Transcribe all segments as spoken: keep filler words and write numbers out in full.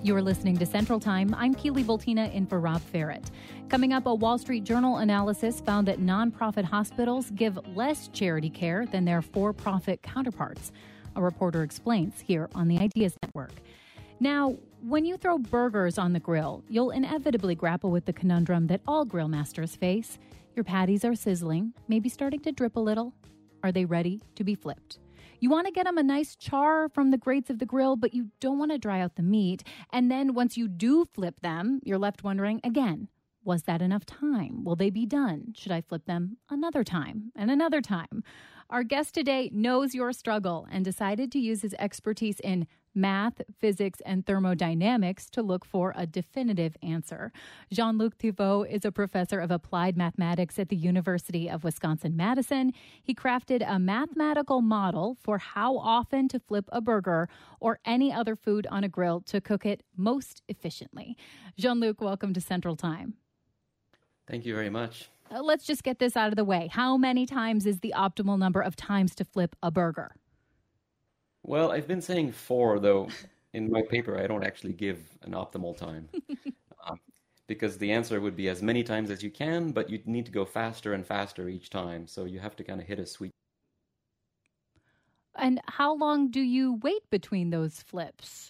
You're listening to Central Time. I'm Keely Voltina in for Rob Ferrett. Coming up, a Wall Street Journal analysis found that nonprofit hospitals give less charity care than their for-profit counterparts. A reporter explains here on the Ideas Network. Now, when you throw burgers on the grill, you'll inevitably grapple with the conundrum that all grill masters face. Your patties are sizzling, maybe starting to drip a little. Are they ready to be flipped? You want to get them a nice char from the grates of the grill, but you don't want to dry out the meat. And then once you do flip them, you're left wondering again, was that enough time? Will they be done? Should I flip them another time and another time? Our guest today knows your struggle and decided to use his expertise in math, physics, and thermodynamics to look for a definitive answer. Jean-Luc Thibault is a professor of applied mathematics at the University of Wisconsin-Madison. He crafted a mathematical model for how often to flip a burger or any other food on a grill to cook it most efficiently. Jean-Luc, welcome to Central Time. Thank you very much. Uh, let's just get this out of the way. How many times is the optimal number of times to flip a burger? Well, I've been saying four, though in my paper I don't actually give an optimal time. um, because the answer would be as many times as you can, but you need to go faster and faster each time. So you have to kind of hit a sweet. And how long do you wait between those flips?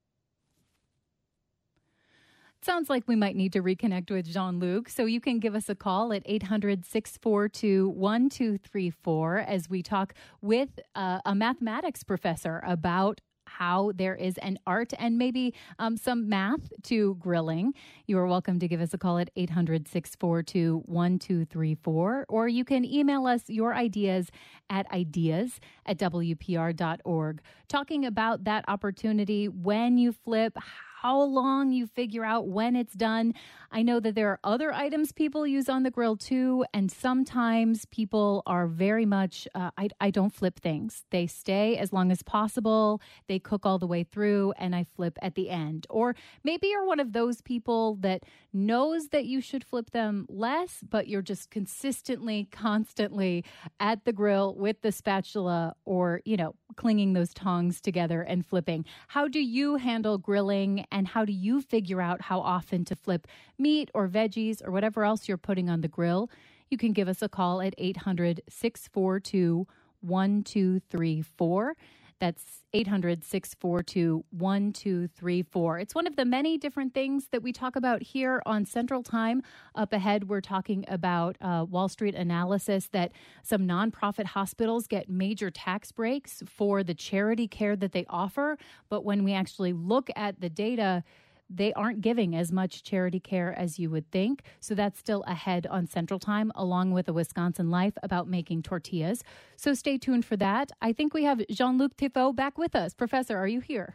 Sounds like we might need to reconnect with Jean-Luc, so you can give us a call at eight hundred, six four two, one two three four as we talk with uh, a mathematics professor about how there is an art and maybe um, some math to grilling. You are welcome to give us a call at eight hundred, six four two, one two three four, or you can email us your ideas at ideas at w p r dot org. Talking about that opportunity when you flip, how long you figure out when it's done. I know that there are other items people use on the grill too, and sometimes people are very much, uh, I, I don't flip things. They stay as long as possible. They cook all the way through, and I flip at the end. Or maybe you're one of those people that knows that you should flip them less, but you're just consistently, constantly at the grill with the spatula or, you know, clinging those tongs together and flipping. How do you handle grilling? And how do you figure out how often to flip meat or veggies or whatever else you're putting on the grill? You can give us a call at eight hundred, six four two, one two three four. That's eight hundred, six four two, one two three four. It's one of the many different things that we talk about here on Central Time. Up ahead, we're talking about uh, Wall Street analysis that some nonprofit hospitals get major tax breaks for the charity care that they offer. But when we actually look at the data, they aren't giving as much charity care as you would think. So that's still ahead on Central Time, along with a Wisconsin Life about making tortillas. So stay tuned for that. I think we have Jean-Luc Thibault back with us. Professor, are you here?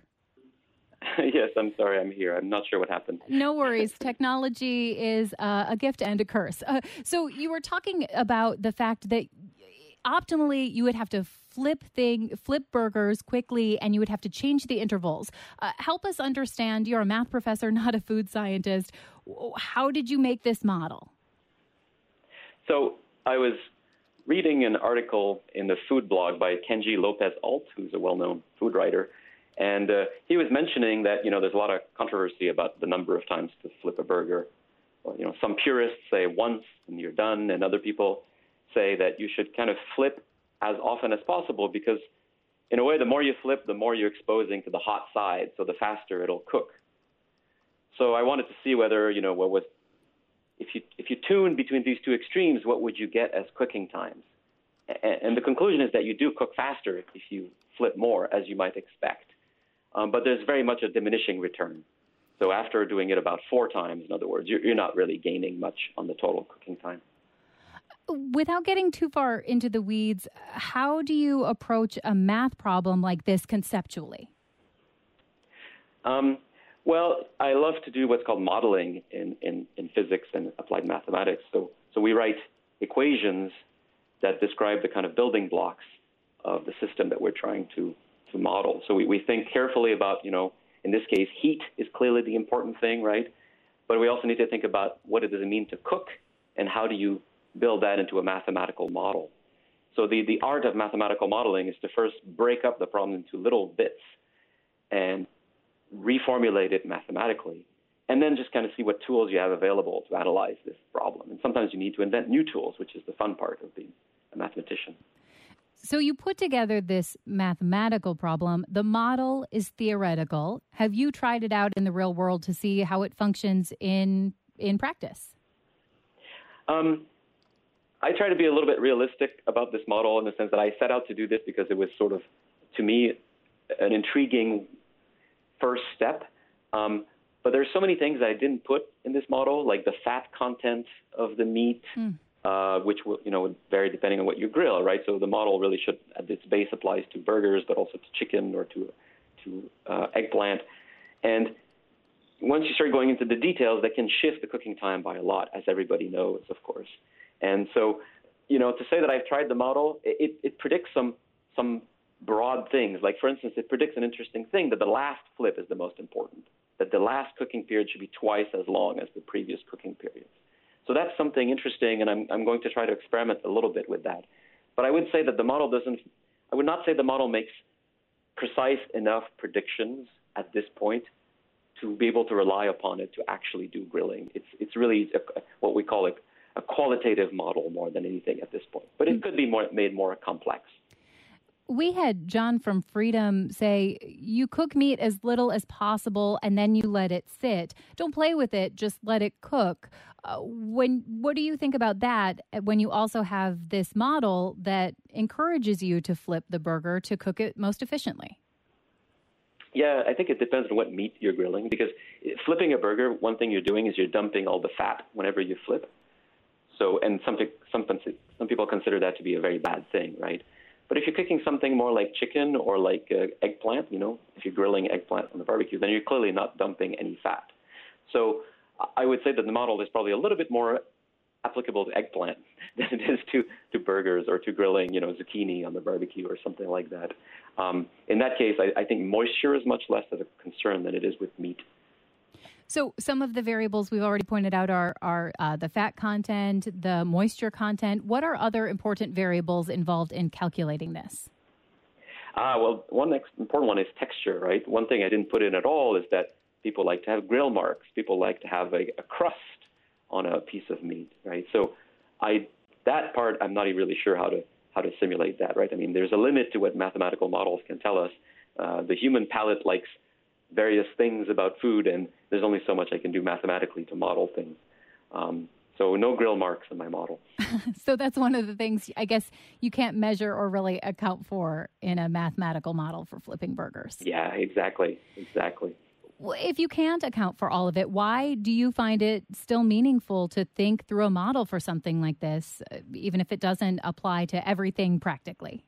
Yes, I'm sorry I'm here. I'm not sure what happened. No worries. Technology is uh, a gift and a curse. Uh, so you were talking about the fact that optimally you would have to flip thing, flip burgers quickly, and you would have to change the intervals. Uh, help us understand. You're a math professor, not a food scientist. How did you make this model? So I was reading an article in the food blog by Kenji Lopez-Alt, who's a well-known food writer, and uh, he was mentioning that, you know, there's a lot of controversy about the number of times to flip a burger. Well, you know, some purists say once and you're done, and other people say that you should kind of flip as often as possible because, in a way, the more you flip, the more you're exposing to the hot side, so the faster it'll cook. So I wanted to see whether, you know, what was, if you if you tune between these two extremes, what would you get as cooking times? And, and the conclusion is that you do cook faster if you flip more, as you might expect. Um, but there's very much a diminishing return. So after doing it about four times, in other words, you're, you're not really gaining much on the total cooking time. Without getting too far into the weeds, how do you approach a math problem like this conceptually? Um, well, I love to do what's called modeling in, in, in physics and applied mathematics. So, so we write equations that describe the kind of building blocks of the system that we're trying to, to model. So we, we think carefully about, you know, in this case, heat is clearly the important thing, right? But we also need to think about what does it mean to cook and how do you build that into a mathematical model. So the, the art of mathematical modeling is to first break up the problem into little bits and reformulate it mathematically, and then just kind of see what tools you have available to analyze this problem. And sometimes you need to invent new tools, which is the fun part of being a mathematician. So you put together this mathematical problem. The model is theoretical. Have you tried it out in the real world to see how it functions in in practice? Um, I try to be a little bit realistic about this model in the sense that I set out to do this because it was sort of, to me, an intriguing first step. Um, but there's so many things that I didn't put in this model, like the fat content of the meat, mm. uh, which will, you know, would vary depending on what you grill, right? So the model really should, at its base, applies to burgers, but also to chicken or to to uh, eggplant. And once you start going into the details, that can shift the cooking time by a lot, as everybody knows, of course. And so, you know, to say that I've tried the model, it, it predicts some some broad things. Like, for instance, it predicts an interesting thing, that the last flip is the most important, that the last cooking period should be twice as long as the previous cooking periods. So that's something interesting, and I'm, I'm going to try to experiment a little bit with that. But I would say that the model doesn't, I would not say the model makes precise enough predictions at this point to be able to rely upon it to actually do grilling. It's it's really a, what we call a, a qualitative model more than anything at this point. But it could be more, made more complex. We had John from Freedom say, you cook meat as little as possible and then you let it sit. Don't play with it, just let it cook. Uh, when what do you think about that when you also have this model that encourages you to flip the burger to cook it most efficiently? Yeah, I think it depends on what meat you're grilling, because flipping a burger, one thing you're doing is you're dumping all the fat whenever you flip. So, and some, some, some people consider that to be a very bad thing, right? But if you're cooking something more like chicken or like uh, eggplant, you know, if you're grilling eggplant on the barbecue, then you're clearly not dumping any fat. So I would say that the model is probably a little bit more applicable to eggplant than it is to, to burgers or to grilling, you know, zucchini on the barbecue or something like that. Um, in that case, I, I think moisture is much less of a concern than it is with meat. So some of the variables we've already pointed out are, are uh, the fat content, the moisture content. What are other important variables involved in calculating this? Ah, well, one next important one is texture, right? One thing I didn't put in at all is that people like to have grill marks. People like to have a, a crust on a piece of meat, right? So I that part, I'm not really sure how to how to simulate that, right? I mean, there's a limit to what mathematical models can tell us. Uh, the human palate likes various things about food, and there's only so much I can do mathematically to model things. Um, so no grill marks in my model. So that's one of the things I guess you can't measure or really account for in a mathematical model for flipping burgers. Yeah, exactly, exactly. If you can't account for all of it, why do you find it still meaningful to think through a model for something like this, even if it doesn't apply to everything practically?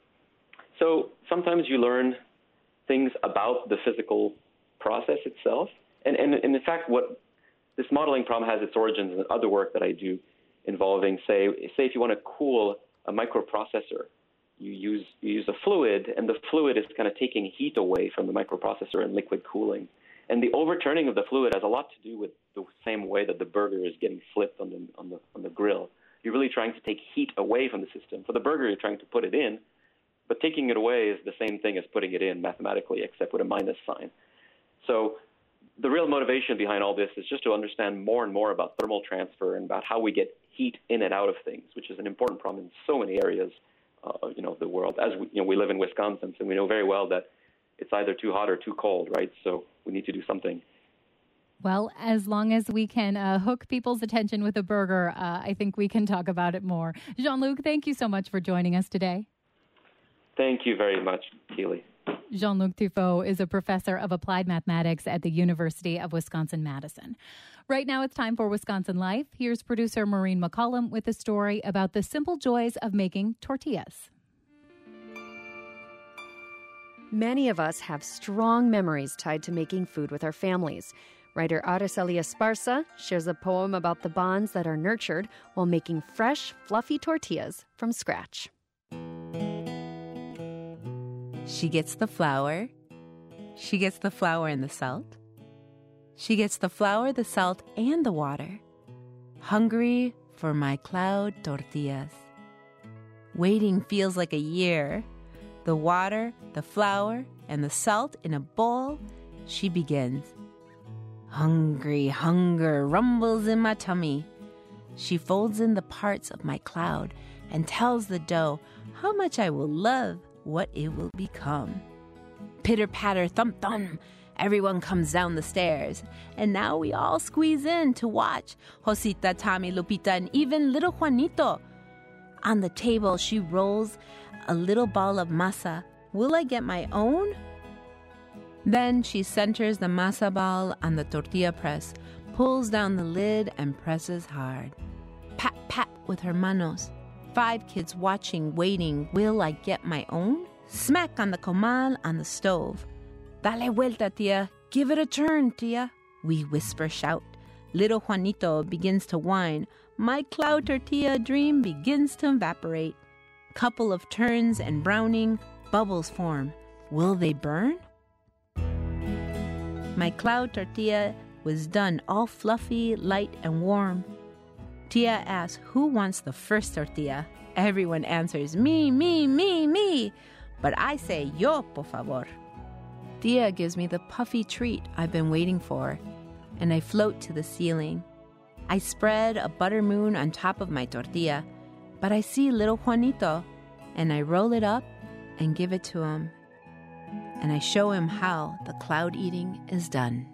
So sometimes you learn things about the physical process itself. And, and, and in fact, what this modeling problem has its origins in other work that I do involving, say, say if you want to cool a microprocessor, you use you use a fluid, and the fluid is kind of taking heat away from the microprocessor in liquid cooling. And the overturning of the fluid has a lot to do with the same way that the burger is getting flipped on the on the on the grill. You're really trying to take heat away from the system. For the burger, you're trying to put it in, but taking it away is the same thing as putting it in mathematically, except with a minus sign. So the real motivation behind all this is just to understand more and more about thermal transfer and about how we get heat in and out of things, which is an important problem in so many areas, uh, you know, of the world. As we, you know, we live in Wisconsin, so we know very well that it's either too hot or too cold, right? So we need to do something. Well, as long as we can uh, hook people's attention with a burger, uh, I think we can talk about it more. Jean-Luc, thank you so much for joining us today. Thank you very much, Keely. Jean-Luc Tufo is a professor of applied mathematics at the University of Wisconsin-Madison. Right now it's time for Wisconsin Life. Here's producer Maureen McCollum with a story about the simple joys of making tortillas. Many of us have strong memories tied to making food with our families. Writer Araceli Esparza shares a poem about the bonds that are nurtured while making fresh, fluffy tortillas from scratch. She gets the flour. She gets the flour and the salt. She gets the flour, the salt, and the water. Hungry for my cloud tortillas. Waiting feels like a year. The water, the flour, and the salt in a bowl, She begins. Hungry hunger rumbles in my tummy. She folds in the parts of my cloud and tells the dough how much I will love what it will become. Pitter-patter, thump-thump. Everyone comes down the stairs, and now we all squeeze in to watch Josita, Tommy, Lupita, and even little Juanito. On the table, she rolls a little ball of masa. Will I get my own? Then she centers the masa ball on the tortilla press, pulls down the lid, and presses hard. Pat, pat with her manos. Five kids watching, waiting. Will I get my own? Smack on the comal on the stove. Dale vuelta, tia. Give it a turn, tia. We whisper shout. Little Juanito begins to whine. My cloud tortilla dream begins to evaporate. Couple of turns and browning, bubbles form. Will they burn? My cloud tortilla was done all fluffy, light, and warm. Tia asks who wants the first tortilla. Everyone answers, me, me, me, me. But I say, yo, por favor. Tia gives me the puffy treat I've been waiting for, and I float to the ceiling. I spread a butter moon on top of my tortilla, but I see little Juanito, and I roll it up and give it to him. And I show him how the cloud eating is done.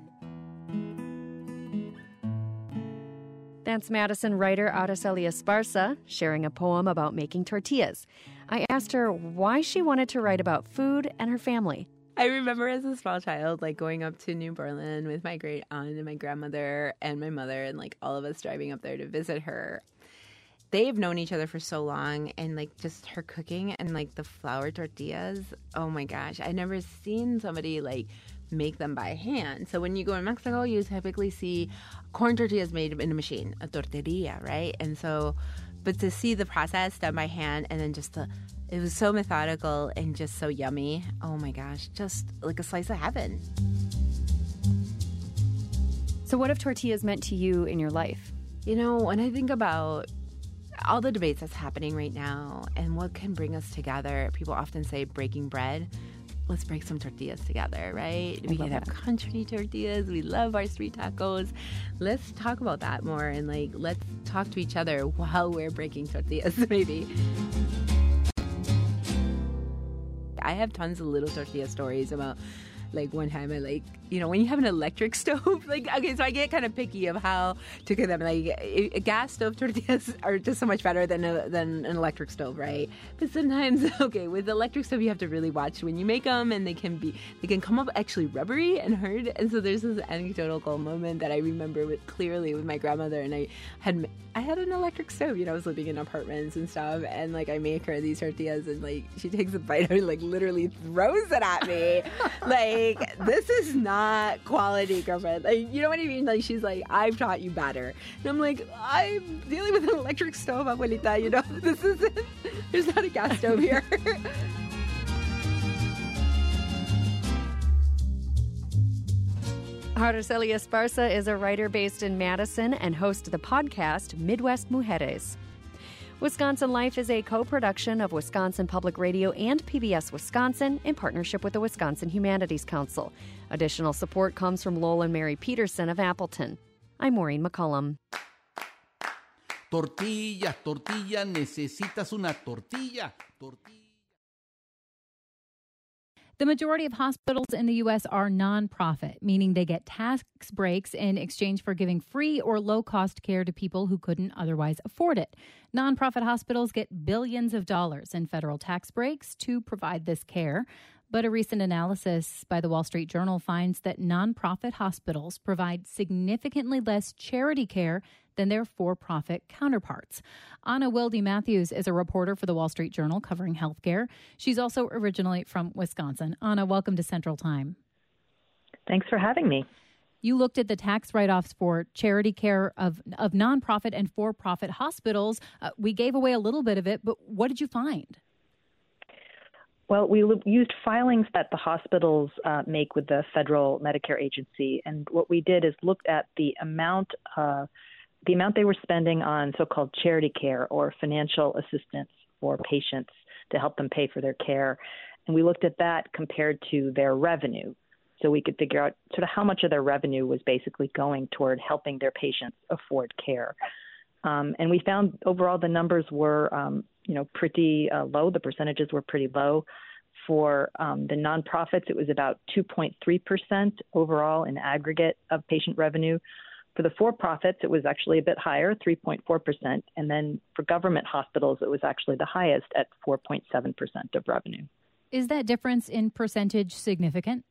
That's Madison writer Araceli Esparza sharing a poem about making tortillas. I asked her why she wanted to write about food and her family. I remember as a small child, like going up to New Berlin with my great aunt and my grandmother and my mother and like all of us driving up there to visit her. They've known each other for so long, and like just her cooking and like the flour tortillas. Oh my gosh, I never seen somebody like make them by hand. So when you go in Mexico, you typically see corn tortillas made in a machine, a tortilla, right? And so, but to see the process done by hand and then just the it was so methodical and just so yummy. Oh my gosh, just like a slice of heaven. So what have tortillas meant to you in your life? You know, when I think about all the debates that's happening right now and what can bring us together, people often say breaking bread. Let's break some tortillas together, right? I we can have that. country tortillas. We love our street tacos. Let's talk about that more and like let's talk to each other while we're breaking tortillas, maybe. I have tons of little tortilla stories about, like, one time I, like, you know, when you have an electric stove, like, okay, so I get kind of picky of how to cook them. Like, a gas stove tortillas are just so much better than a, than an electric stove, right? But sometimes, okay, with the electric stove, you have to really watch when you make them, and they can be, they can come up actually rubbery and hard. And so there's this anecdotal moment that I remember with, clearly with my grandmother, and I had, I had an electric stove, you know, I was living in apartments and stuff, and, like, I make her these tortillas, and, like, she takes a bite and, like, literally throws it at me. Like, this is not quality, girlfriend. Like, you know what I mean? Like, she's like, I've taught you better. And I'm like, I'm dealing with an electric stove, abuelita, you know? This isn't, there's not a gas stove here. Araceli Esparza is a writer based in Madison and host of the podcast Midwest Mujeres. Wisconsin Life is a co-production of Wisconsin Public Radio and P B S Wisconsin in partnership with the Wisconsin Humanities Council. Additional support comes from Lowell and Mary Peterson of Appleton. I'm Maureen McCullum. Tortilla, tortilla, necesitas una tortilla, tortilla. The majority of hospitals in the U S are nonprofit, meaning they get tax breaks in exchange for giving free or low-cost care to people who couldn't otherwise afford it. Nonprofit hospitals get billions of dollars in federal tax breaks to provide this care. But a recent analysis by the Wall Street Journal finds that nonprofit hospitals provide significantly less charity care than their for-profit counterparts. Anna Wilde-Matthews is a reporter for the Wall Street Journal covering healthcare. She's also originally from Wisconsin. Anna, welcome to Central Time. Thanks for having me. You looked at the tax write-offs for charity care of, of nonprofit and for-profit hospitals. Uh, we gave away a little bit of it, but what did you find? Well, we used filings that the hospitals uh, make with the federal Medicare agency, and what we did is looked at the amount uh, the amount they were spending on so-called charity care or financial assistance for patients to help them pay for their care, and we looked at that compared to their revenue. so we could figure out sort of how much of their revenue was basically going toward helping their patients afford care. Um, and we found overall the numbers were, um, you know, pretty uh, low. The percentages were pretty low. For um, the nonprofits, it was about two point three percent overall in aggregate of patient revenue. For the for-profits, it was actually a bit higher, three point four percent. And then for government hospitals, it was actually the highest at four point seven percent of revenue. Is that difference in percentage significant?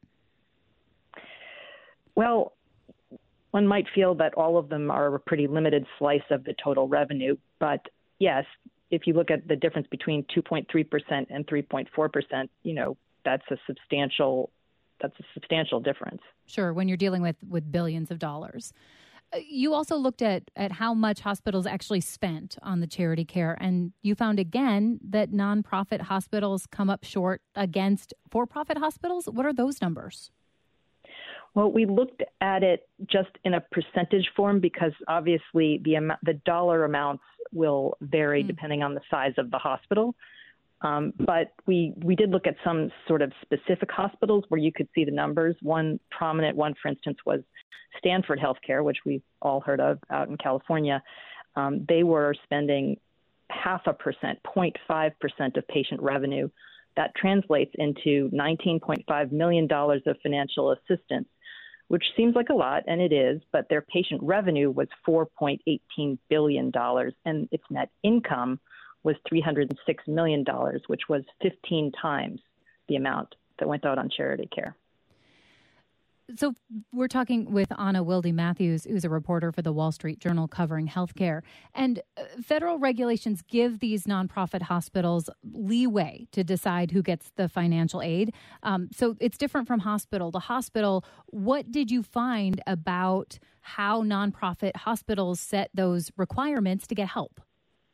Well, one might feel that all of them are a pretty limited slice of the total revenue. But yes, if you look at the difference between two point three percent and three point four percent, you know, that's a substantial that's a substantial difference. Sure, when you're dealing with, with billions of dollars. You also looked at, at how much hospitals actually spent on the charity care, and you found again that nonprofit hospitals come up short against for-profit hospitals. What are those numbers? Well, we looked at it just in a percentage form because obviously the amount, the dollar amounts will vary mm. depending on the size of the hospital. Um, but we, we did look at some sort of specific hospitals where you could see the numbers. One prominent one, for instance, was Stanford Healthcare, which we've all heard of out in California. Um, they were spending half a percent, zero point five percent of patient revenue. That translates into nineteen point five million dollars of financial assistance, which seems like a lot, and it is, but their patient revenue was four point one eight billion dollars, and its net income was three hundred six million dollars, which was fifteen times the amount that went out on charity care. So we're talking with Anna Wilde-Matthews, who's a reporter for the Wall Street Journal covering healthcare. And federal regulations give these nonprofit hospitals leeway to decide who gets the financial aid. Um, so it's different from hospital to hospital. What did you find about how nonprofit hospitals set those requirements to get help?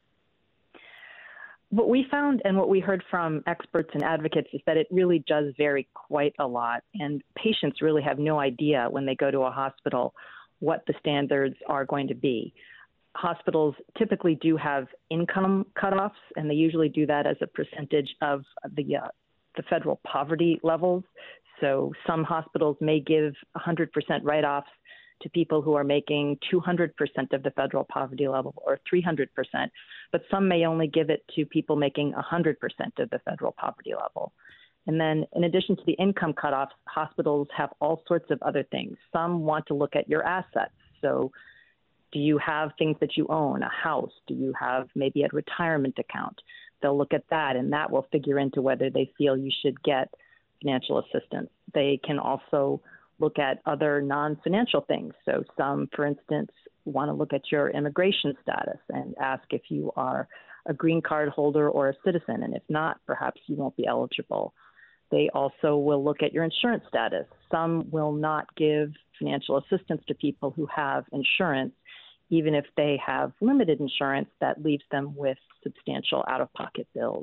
What we found and what we heard from experts and advocates is that it really does vary quite a lot. And patients really have no idea when they go to a hospital what the standards are going to be. Hospitals typically do have income cutoffs, and they usually do that as a percentage of the, uh, the federal poverty levels. So some hospitals may give one hundred percent write-offs to people who are making two hundred percent of the federal poverty level or three hundred percent, but some may only give it to people making one hundred percent of the federal poverty level. And then in addition to the income cutoffs, hospitals have all sorts of other things. Some want to look at your assets. So do you have things that you own, a house? Do you have maybe a retirement account? They'll look at that, and that will figure into whether they feel you should get financial assistance. They can also look at other non-financial things. So some, for instance, want to look at your immigration status and ask if you are a green card holder or a citizen. And if not, perhaps you won't be eligible. They also will look at your insurance status. Some will not give financial assistance to people who have insurance, even if they have limited insurance that leaves them with substantial out-of-pocket bills.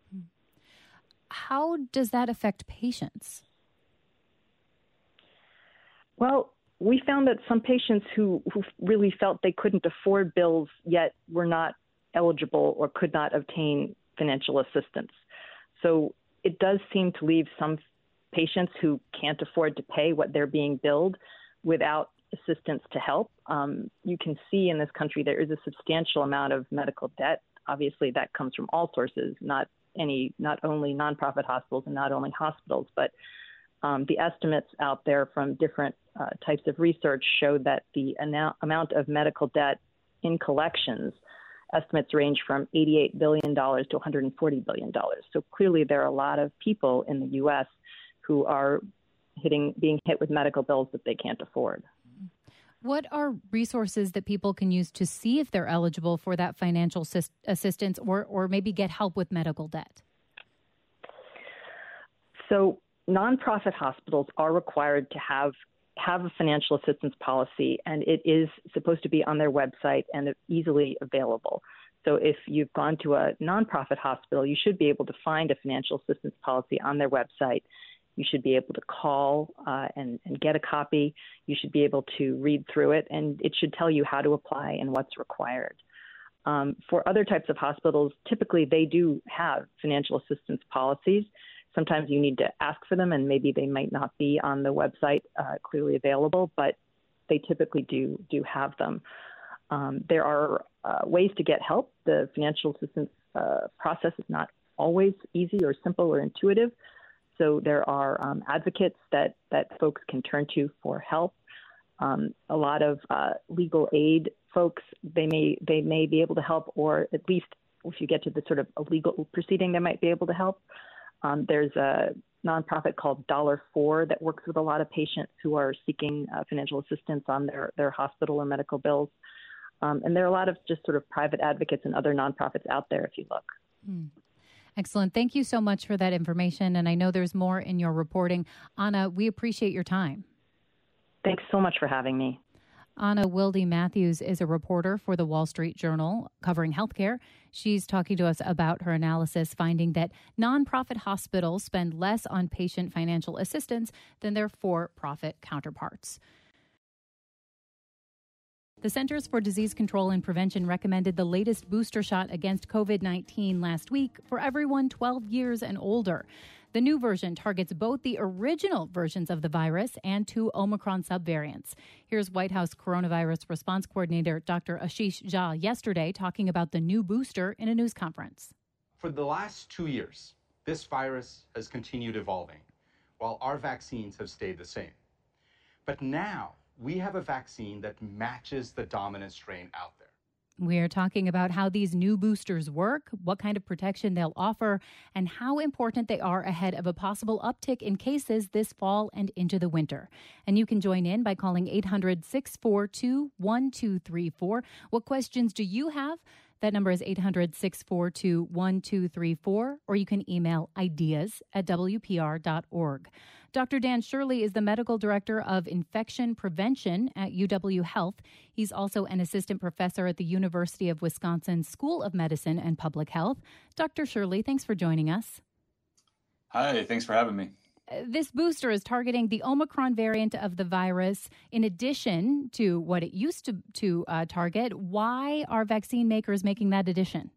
How does that affect patients? Well, we found that some patients who, who really felt they couldn't afford bills yet were not eligible or could not obtain financial assistance. So it does seem to leave some patients who can't afford to pay what they're being billed without assistance to help. Um, you can see in this country there is a substantial amount of medical debt. Obviously, that comes from all sources, not any, not only nonprofit hospitals and not only hospitals, but um, the estimates out there from different uh, types of research show that the ana- amount of medical debt in collections estimates range from eighty-eight billion dollars to one hundred forty billion dollars. So clearly there are a lot of people in the U S who are hitting, being hit with medical bills that they can't afford. What are resources that people can use to see if they're eligible for that financial assist- assistance or, or maybe get help with medical debt? So nonprofit hospitals are required to have have a financial assistance policy, and it is supposed to be on their website and easily available. So if you've gone to a nonprofit hospital, you should be able to find a financial assistance policy on their website. You should be able to call uh, and, and get a copy. You should be able to read through it, and it should tell you how to apply and what's required. Um, for other types of hospitals, typically they do have financial assistance policies. sometimes you need to ask for them, and maybe they might not be on the website uh, clearly available, but they typically do do have them. Um, there are uh, ways to get help. The financial assistance uh, process is not always easy or simple or intuitive. So there are um, advocates that, that folks can turn to for help. Um, a lot of uh, legal aid folks, they may they may be able to help, or at least if you get to the sort of a legal proceeding, they might be able to help. Um, there's a nonprofit called Dollar Four that works with a lot of patients who are seeking uh, financial assistance on their, their hospital or medical bills. Um, and there are a lot of just sort of private advocates and other nonprofits out there if you look. Hmm. Excellent. Thank you so much for that information. And I know there's more in your reporting. Anna, we appreciate your time. Thanks so much for having me. Anna Wilde-Matthews is a reporter for the Wall Street Journal covering healthcare. She's talking to us about her analysis, finding that nonprofit hospitals spend less on patient financial assistance than their for-profit counterparts. The Centers for Disease Control and Prevention recommended the latest booster shot against covid nineteen last week for everyone twelve years and older. The new version targets both the original versions of the virus and two Omicron subvariants. Here's White House Coronavirus Response Coordinator Doctor Ashish Jha yesterday talking about the new booster in a news conference. For the last two years, this virus has continued evolving, while our vaccines have stayed the same. But now, we have a vaccine that matches the dominant strain out there. We're talking about how these new boosters work, what kind of protection they'll offer, and how important they are ahead of a possible uptick in cases this fall and into the winter. And you can join in by calling eight hundred, six four two, one two three four. What questions do you have? That number is eight hundred, six four two, one two three four, or you can email ideas at w p r dot org. Doctor Dan Shirley is the medical director of infection prevention at U W Health. He's also an assistant professor at the University of Wisconsin School of Medicine and Public Health. Doctor Shirley, thanks for joining us. Hi, thanks for having me. This booster is targeting the Omicron variant of the virus in addition to what it used to, to uh, target. Why are vaccine makers making that addition?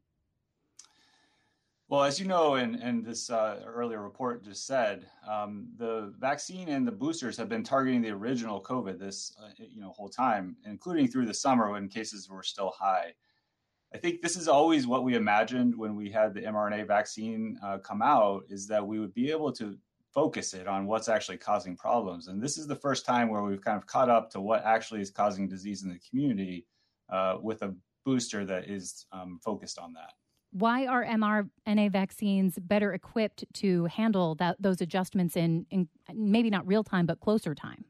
Well, as you know, and, and this uh, earlier report just said, um, the vaccine and the boosters have been targeting the original COVID this uh, you know whole time, including through the summer when cases were still high. I think this is always what we imagined when we had the mRNA vaccine uh, come out, is that we would be able to focus it on what's actually causing problems. And this is the first time where we've kind of caught up to what actually is causing disease in the community uh, with a booster that is um, focused on that. Why are mRNA vaccines better equipped to handle that, those adjustments in, in maybe not real time, but closer time?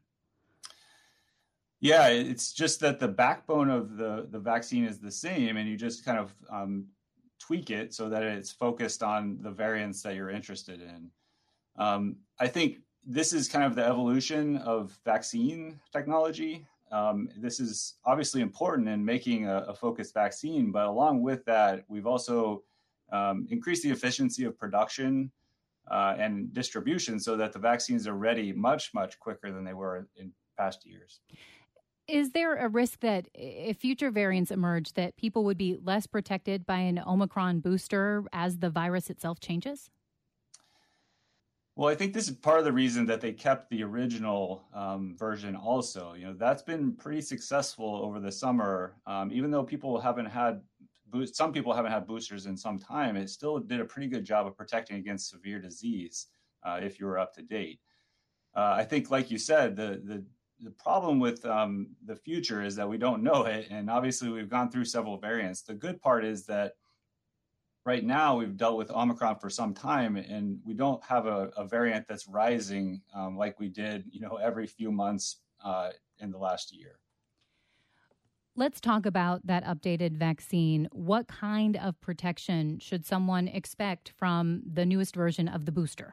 Yeah, it's just that the backbone of the, the vaccine is the same, and you just kind of um, tweak it so that it's focused on the variants that you're interested in. Um, I think this is kind of the evolution of vaccine technology. Um, this is obviously important in making a, a focused vaccine, but along with that, we've also um, increased the efficiency of production uh, and distribution so that the vaccines are ready much, much quicker than they were in past years. Is there a risk that if future variants emerge, that people would be less protected by an Omicron booster as the virus itself changes? Well, I think this is part of the reason that they kept the original um, version also. You know, that's been pretty successful over the summer. Um, even though people haven't had, boost, some people haven't had boosters in some time, it still did a pretty good job of protecting against severe disease uh, if you were up to date. Uh, I think, like you said, the the, the problem with um, the future is that we don't know it. And obviously, we've gone through several variants. The good part is that right now, we've dealt with Omicron for some time, and we don't have a, a variant that's rising um, like we did, you know, every few months uh, in the last year. Let's talk about that updated vaccine. What kind of protection should someone expect from the newest version of the booster?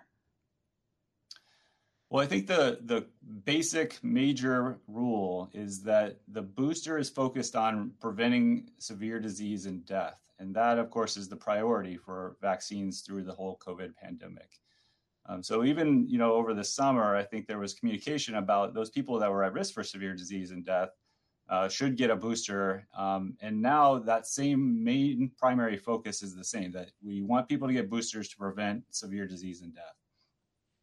Well, I think the the basic major rule is that the booster is focused on preventing severe disease and death. And that, of course, is the priority for vaccines through the whole COVID pandemic. Um, so even, you know, over the summer, I think there was communication about those people that were at risk for severe disease and death uh, should get a booster. Um, and now that same main primary focus is the same, that we want people to get boosters to prevent severe disease and death.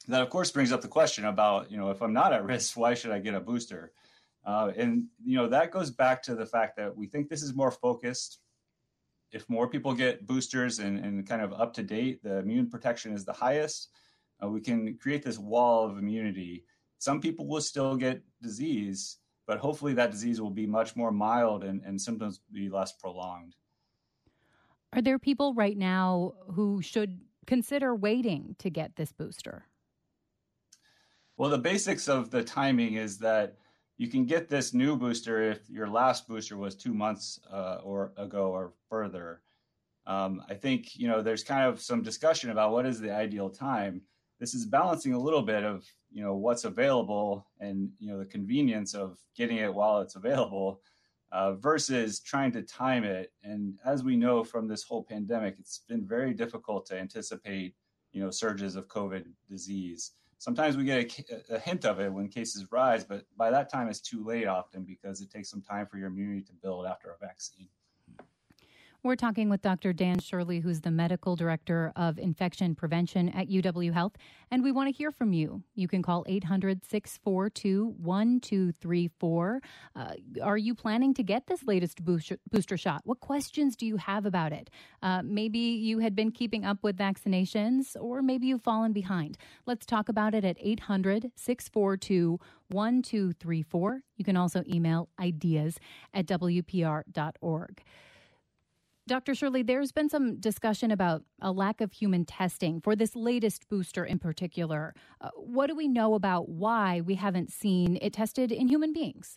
that, of course, brings up the question about, you know, if I'm not at risk, why should I get a booster? Uh, and, you know, that goes back to the fact that we think this is more focused. If more people get boosters and, and kind of up to date, the immune protection is the highest. Uh, we can create this wall of immunity. Some people will still get disease, but hopefully that disease will be much more mild and, and symptoms be less prolonged. Are there people right now who should consider waiting to get this booster? Well, the basics of the timing is that you can get this new booster if your last booster was two months uh, or ago or further. Um, I think, you know, there's kind of some discussion about what is the ideal time. This is balancing a little bit of, you know, what's available and, you know, the convenience of getting it while it's available uh, versus trying to time it. And as we know from this whole pandemic, it's been very difficult to anticipate, you know, surges of COVID disease. Sometimes we get a, a hint of it when cases rise, but by that time it's too late often because it takes some time for your immunity to build after a vaccine. We're talking with Doctor Dan Shirley, who's the Medical Director of Infection Prevention at U W Health, and we want to hear from you. You can call eight hundred, six four two, one two three four. Uh, are you planning to get this latest booster, booster shot? What questions do you have about it? Uh, maybe you had been keeping up with vaccinations, or maybe you've fallen behind. Let's talk about it at eight hundred, six four two, one two three four. You can also email ideas at w p r dot org. Doctor Shirley, there's been some discussion about a lack of human testing for this latest booster in particular. Uh, what do we know about why we haven't seen it tested in human beings?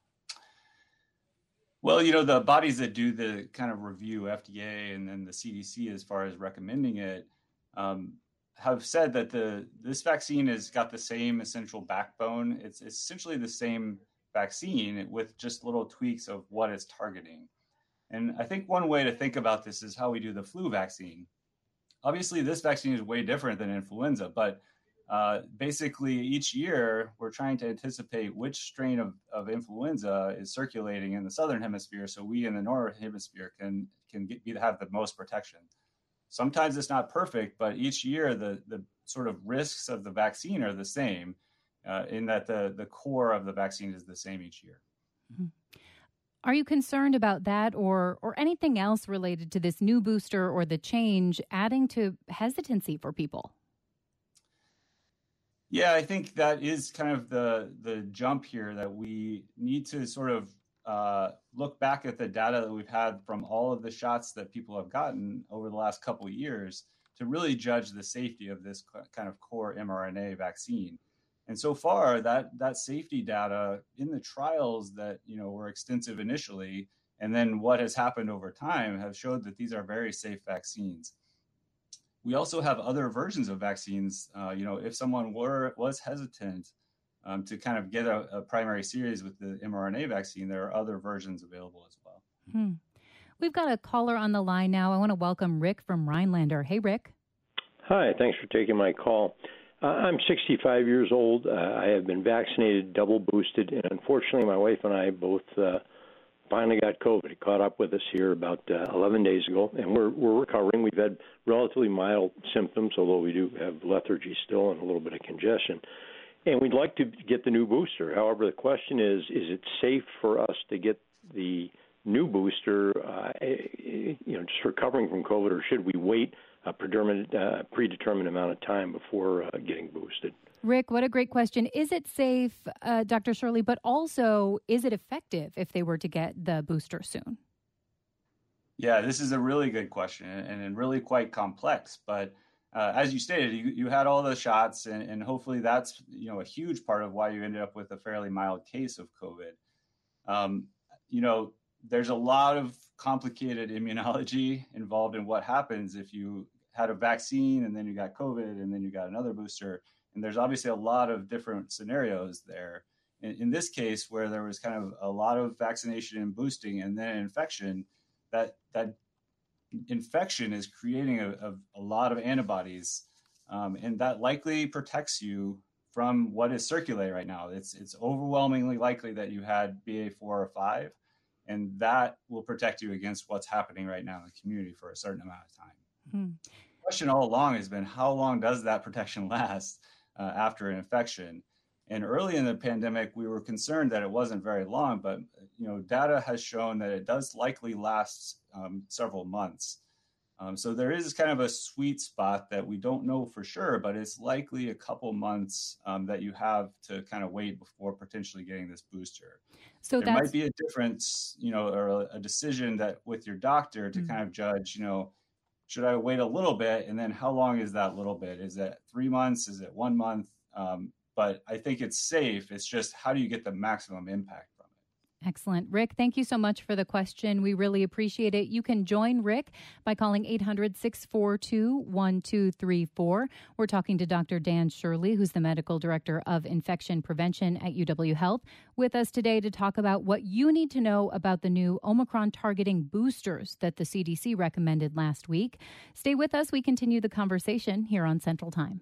Well, you know, the bodies that do the kind of review, F D A and then the C D C as far as recommending it, um, have said that the this vaccine has got the same essential backbone. It's, it's essentially the same vaccine with just little tweaks of what it's targeting. And I think one way to think about this is how we do the flu vaccine. Obviously, this vaccine is way different than influenza, but uh, basically each year we're trying to anticipate which strain of, of influenza is circulating in the southern hemisphere so we in the northern hemisphere can, can get, have the most protection. Sometimes it's not perfect, but each year the, the sort of risks of the vaccine are the same uh, in that the, the core of the vaccine is the same each year. Mm-hmm. Are you concerned about that or or anything else related to this new booster or the change adding to hesitancy for people? Yeah, I think that is kind of the the jump here, that we need to sort of uh, look back at the data that we've had from all of the shots that people have gotten over the last couple of years to really judge the safety of this kind of core mRNA vaccine. And so far, that that safety data in the trials that, you know, were extensive initially, and then what has happened over time have showed that these are very safe vaccines. We also have other versions of vaccines. Uh, you know, if someone were was hesitant um, to kind of get a, a primary series with the mRNA vaccine, there are other versions available as well. Hmm. We've got a caller on the line now. I want to welcome Rick from Rhinelander. Hey, Rick. Hi, thanks for taking my call. Uh, I'm sixty-five years old. Uh, I have been vaccinated, double boosted, and unfortunately my wife and I both uh, finally got COVID. It caught up with us here about uh, eleven days ago, and we're we're recovering. We've had relatively mild symptoms, although we do have lethargy still and a little bit of congestion. And we'd like to get the new booster. However, the question is, is it safe for us to get the new booster, uh, you know, just recovering from COVID, or should we wait a predetermined, uh, predetermined amount of time before uh, getting boosted? Rick, what a great question. Is it safe, uh, Doctor Shirley, but also is it effective if they were to get the booster soon? Yeah, this is a really good question and, and really quite complex. But uh, as you stated, you, you had all the shots, and, and hopefully that's, you know, a huge part of why you ended up with a fairly mild case of COVID. Um, you know, there's a lot of complicated immunology involved in what happens if you had a vaccine and then you got COVID and then you got another booster. And there's obviously a lot of different scenarios there. In, in this case, where there was kind of a lot of vaccination and boosting and then infection, that that infection is creating a, a, a lot of antibodies, um, and that likely protects you from what is circulating right now. It's it's overwhelmingly likely that you had B A four or five, and that will protect you against what's happening right now in the community for a certain amount of time. Hmm. The question all along has been, how long does that protection last? uh, after an infection. And early in the pandemic, we were concerned that it wasn't very long, but you know, data has shown that it does likely last um, several months. Um, so there is kind of a sweet spot that we don't know for sure, but it's likely a couple months um, that you have to kind of wait before potentially getting this booster. So there that's... might be a difference, you know, or a decision that with your doctor to mm-hmm. kind of judge, you know, should I wait a little bit? And then how long is that little bit? Is it three months? Is it one month? Um, but I think it's safe. It's just how do you get the maximum impact? Excellent. Rick, thank you so much for the question. We really appreciate it. You can join Rick by calling eight hundred, six four two, one two three four. We're talking to Doctor Dan Shirley, who's the Medical Director of Infection Prevention at U W Health, with us today to talk about what you need to know about the new Omicron targeting boosters that the C D C recommended last week. Stay with us. We continue the conversation here on Central Time.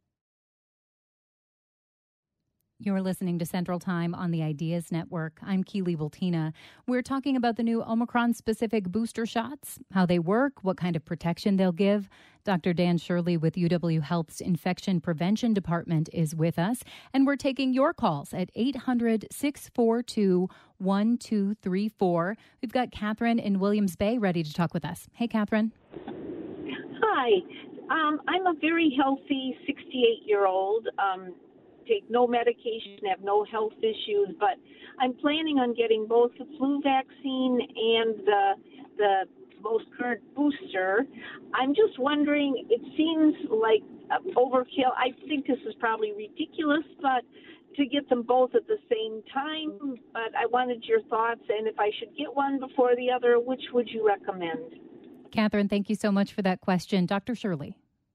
You're listening to Central Time on the Ideas Network. I'm Keely Bultina. We're talking about the new Omicron-specific booster shots, how they work, what kind of protection they'll give. Doctor Dan Shirley with U W Health's Infection Prevention Department is with us, and we're taking your calls at eight hundred, six four two, one two three four. We've got Catherine in Williams Bay ready to talk with us. Hey, Catherine. Hi. Um, I'm a very healthy sixty-eight-year-old. Um, take no medication, have no health issues, but I'm planning on getting both the flu vaccine and the the most current booster. I'm just wondering, it seems like overkill. I think this is probably ridiculous, but to get them both at the same time, but I wanted your thoughts, and if I should get one before the other, which would you recommend? Catherine, thank you so much for that question. Doctor Shirley.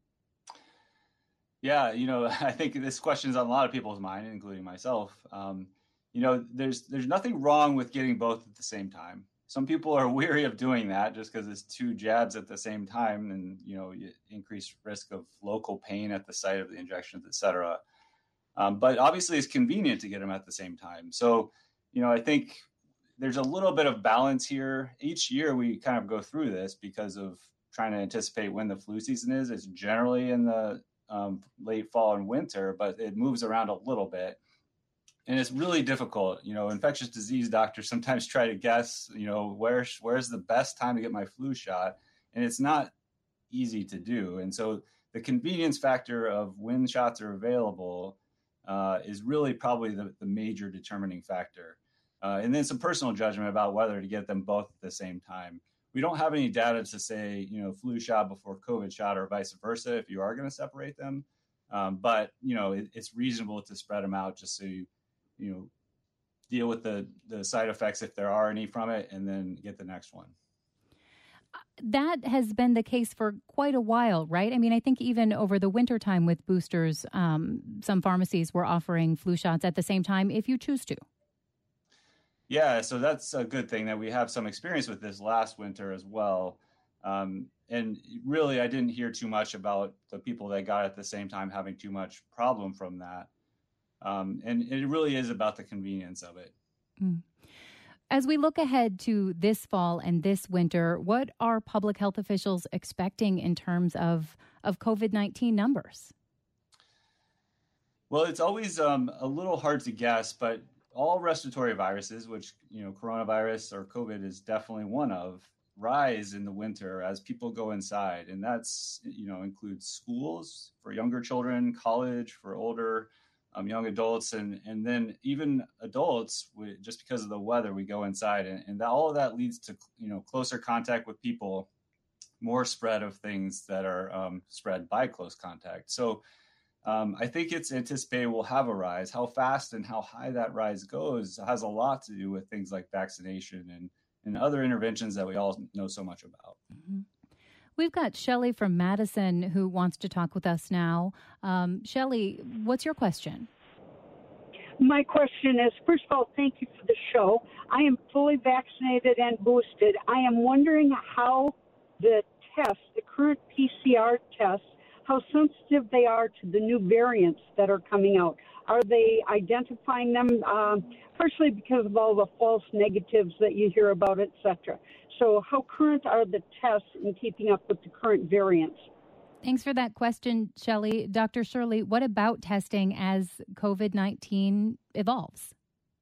Yeah, you know, I think this question is on a lot of people's mind, including myself. Um, you know, there's there's nothing wrong with getting both at the same time. Some people are weary of doing that just because it's two jabs at the same time, and you know, you increase risk of local pain at the site of the injections, et cetera. Um, but obviously, it's convenient to get them at the same time. So, you know, I think there's a little bit of balance here. Each year, we kind of go through this because of trying to anticipate when the flu season is. It's generally in the Um, late fall and winter, but it moves around a little bit. And it's really difficult. You know, infectious disease doctors sometimes try to guess, you know, where's, where's the best time to get my flu shot? And it's not easy to do. And so the convenience factor of when shots are available uh, is really probably the, the major determining factor. Uh, and then some personal judgment about whether to get them both at the same time. We don't have any data to say, you know, flu shot before COVID shot or vice versa if you are going to separate them. Um, but, you know, it, it's reasonable to spread them out just so you, you know, deal with the, the side effects if there are any from it and then get the next one. That has been the case for quite a while, right? I mean, I think even over the wintertime with boosters, um, some pharmacies were offering flu shots at the same time if you choose to. Yeah, so that's a good thing that we have some experience with this last winter as well. Um, and really, I didn't hear too much about the people that got it at the same time having too much problem from that. Um, and it really is about the convenience of it. Mm. As we look ahead to this fall and this winter, what are public health officials expecting in terms of, of COVID nineteen numbers? Well, it's always um, a little hard to guess, but all respiratory viruses, which, you know, coronavirus or COVID is definitely one of, rise in the winter as people go inside. And that's, you know, includes schools for younger children, college for older um, young adults, and, and then even adults, we, just because of the weather, we go inside. And, and that, all of that leads to, you know, closer contact with people, more spread of things that are um, spread by close contact. So Um, I think it's anticipated we'll have a rise. How fast and how high that rise goes has a lot to do with things like vaccination and, and other interventions that we all know so much about. Mm-hmm. We've got Shelley from Madison who wants to talk with us now. Um, Shelley, what's your question? My question is, first of all, thank you for the show. I am fully vaccinated and boosted. I am wondering how the tests, the current P C R tests, how sensitive they are to the new variants that are coming out. Are they identifying them, um, partially because of all the false negatives that you hear about, et cetera? So how current are the tests in keeping up with the current variants? Thanks for that question, Shelley. Doctor Shirley, what about testing as COVID nineteen evolves?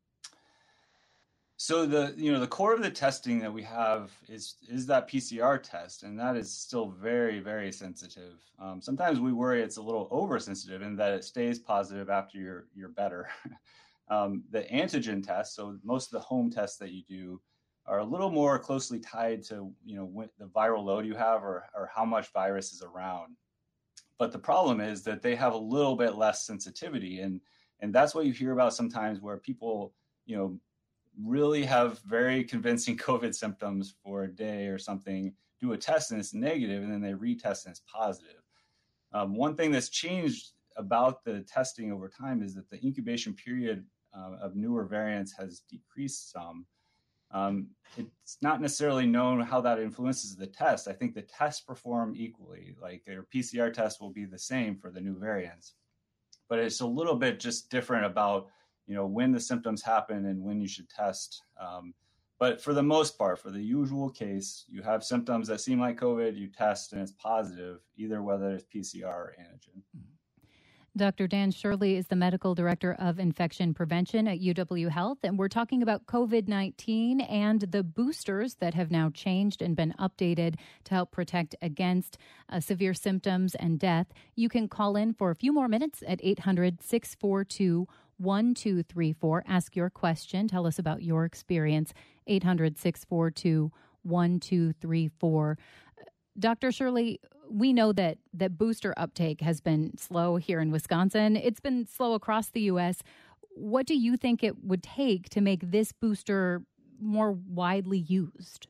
So the you know the core of the testing that we have is is that P C R test, and that is still very very sensitive. Um, sometimes we worry it's a little oversensitive in that it stays positive after you're you're better. um, the antigen test, so most of the home tests that you do, are a little more closely tied to you know when, the viral load you have or or how much virus is around. But the problem is that they have a little bit less sensitivity, and and that's what you hear about sometimes where people you know. really have very convincing COVID symptoms for a day or something, do a test and it's negative, and then they retest and it's positive. Um, one thing that's changed about the testing over time is that the incubation period uh, of newer variants has decreased some. Um, it's not necessarily known how that influences the test. I think the tests perform equally, like their P C R test will be the same for the new variants, but it's a little bit just different about you know, when the symptoms happen and when you should test. Um, but for the most part, for the usual case, you have symptoms that seem like COVID, you test and it's positive, either whether it's P C R or antigen. Doctor Dan Shirley is the Medical Director of Infection Prevention at U W Health, and we're talking about COVID nineteen and the boosters that have now changed and been updated to help protect against uh, severe symptoms and death. You can call in for a few more minutes at eight hundred, six four two, one two three four. Ask your question. Tell us about your experience. eight hundred, six four two, one two three four. Doctor Shirley, we know that, that booster uptake has been slow here in Wisconsin. It's been slow across the U S. What do you think it would take to make this booster more widely used?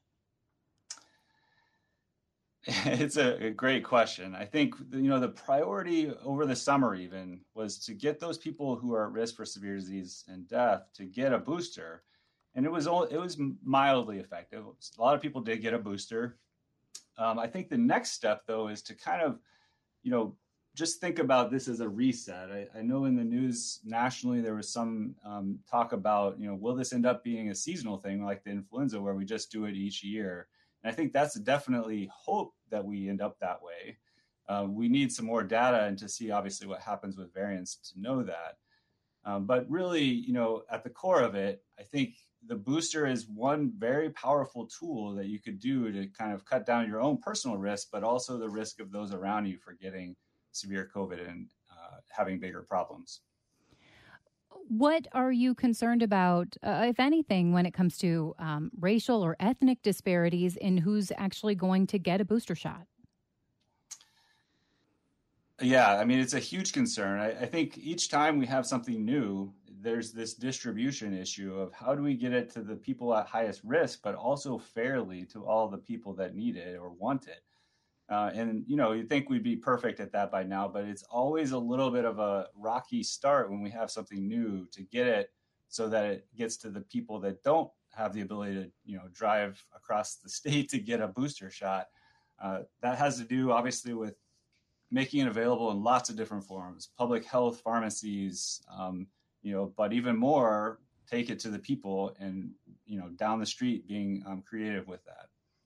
It's a, a great question. I think, you know, the priority over the summer even was to get those people who are at risk for severe disease and death to get a booster. And it was all, it was mildly effective. A lot of people did get a booster. Um, I think the next step, though, is to kind of, you know, just think about this as a reset. I, I know in the news nationally, there was some um, talk about, you know, will this end up being a seasonal thing like the influenza where we just do it each year? And I think that's definitely hope that we end up that way. Uh, we need some more data and to see obviously what happens with variants to know that. Um, but really, you know, at the core of it, I think the booster is one very powerful tool that you could do to kind of cut down your own personal risk, but also the risk of those around you for getting severe COVID and uh, having bigger problems. What are you concerned about, uh, if anything, when it comes to um, racial or ethnic disparities in who's actually going to get a booster shot? Yeah, I mean, it's a huge concern. I, I think each time we have something new, there's this distribution issue of how do we get it to the people at highest risk, but also fairly to all the people that need it or want it. Uh, and, you know, you'd think we'd be perfect at that by now, but it's always a little bit of a rocky start when we have something new to get it so that it gets to the people that don't have the ability to, you know, drive across the state to get a booster shot. Uh, that has to do, obviously, with making it available in lots of different forms, public health, pharmacies, um, you know, but even more, take it to the people and, you know, down the street being um, creative with that.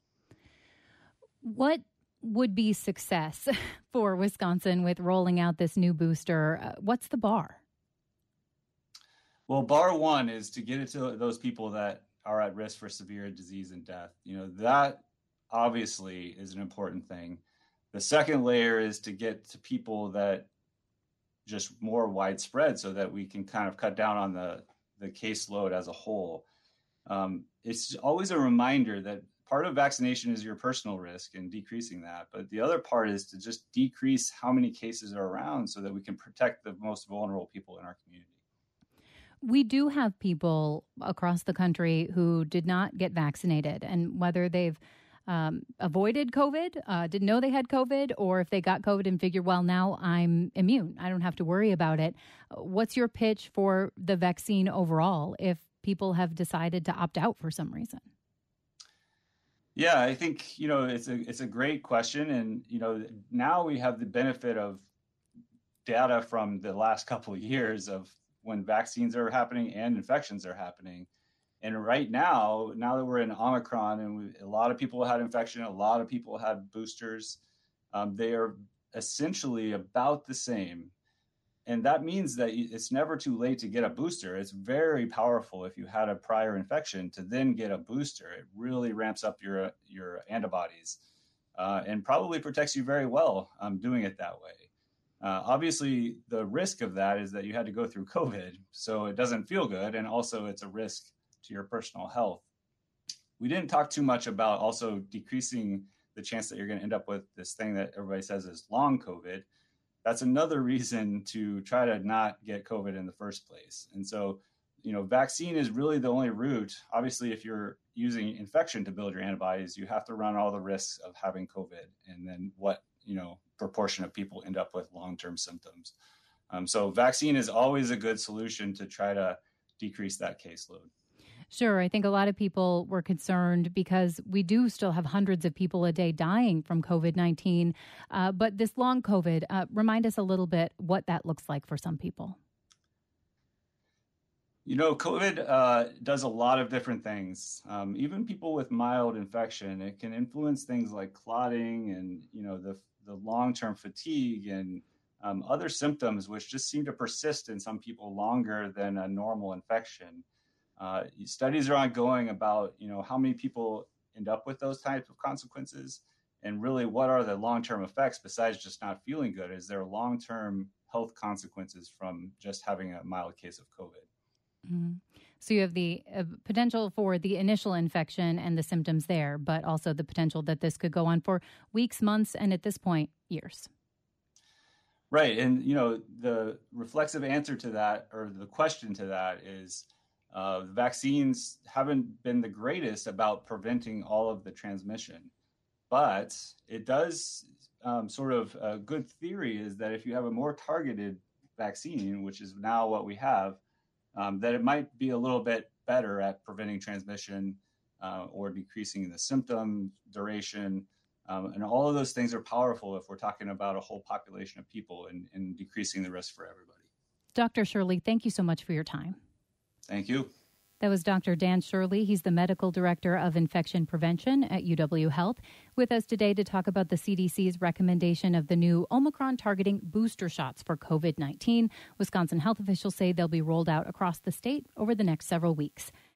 What would be success for Wisconsin with rolling out this new booster? Uh, what's the bar? Well, bar one is to get it to those people that are at risk for severe disease and death. You know, that obviously is an important thing. The second layer is to get to people that just more widespread so that we can kind of cut down on the, the caseload as a whole. Um, it's always a reminder that part of vaccination is your personal risk and decreasing that. But the other part is to just decrease how many cases are around so that we can protect the most vulnerable people in our community. We do have people across the country who did not get vaccinated, and whether they've um, avoided COVID, uh, didn't know they had COVID, or if they got COVID and figured, well, now I'm immune, I don't have to worry about it. What's your pitch for the vaccine overall if people have decided to opt out for some reason? Yeah, I think, you know, it's a it's a great question. And, you know, now we have the benefit of data from the last couple of years of when vaccines are happening and infections are happening. And right now, now that we're in Omicron and we, a lot of people had infection, a lot of people had boosters, um, they are essentially about the same. And that means that it's never too late to get a booster. It's very powerful if you had a prior infection to then get a booster. It really ramps up your your antibodies uh, and probably protects you very well um, doing it that way. Uh, obviously, the risk of that is that you had to go through COVID, so it doesn't feel good. And also it's a risk to your personal health. We didn't talk too much about also decreasing the chance that you're going to end up with this thing that everybody says is long COVID. That's another reason to try to not get COVID in the first place. And so, you know, vaccine is really the only route. Obviously, if you're using infection to build your antibodies, you have to run all the risks of having COVID and then what, you know, proportion of people end up with long-term symptoms. Um, so vaccine is always a good solution to try to decrease that caseload. Sure. I think a lot of people were concerned because we do still have hundreds of people a day dying from COVID nineteen. Uh, but this long COVID, uh, remind us a little bit what that looks like for some people. You know, COVID uh, does a lot of different things. Um, even people with mild infection, it can influence things like clotting and, you know, the the long-term fatigue and um, other symptoms, which just seem to persist in some people longer than a normal infection. Uh, studies are ongoing about, you know, how many people end up with those types of consequences and really what are the long-term effects besides just not feeling good? Is there long-term health consequences from just having a mild case of COVID? Mm-hmm. So you have the uh, potential for the initial infection and the symptoms there, but also the potential that this could go on for weeks, months, and at this point, years. Right. And, you know, the reflexive answer to that, or the question to that is, uh, vaccines haven't been the greatest about preventing all of the transmission. But it does um, sort of a good theory is that if you have a more targeted vaccine, which is now what we have, Um, that it might be a little bit better at preventing transmission uh, or decreasing the symptom duration. Um, and all of those things are powerful if we're talking about a whole population of people and, and decreasing the risk for everybody. Doctor Shirley, thank you so much for your time. Thank you. That was Doctor Dan Shirley. He's the Medical Director of Infection Prevention at U W Health, with us today to talk about the C D C's recommendation of the new Omicron targeting booster shots for COVID nineteen. Wisconsin health officials say they'll be rolled out across the state over the next several weeks.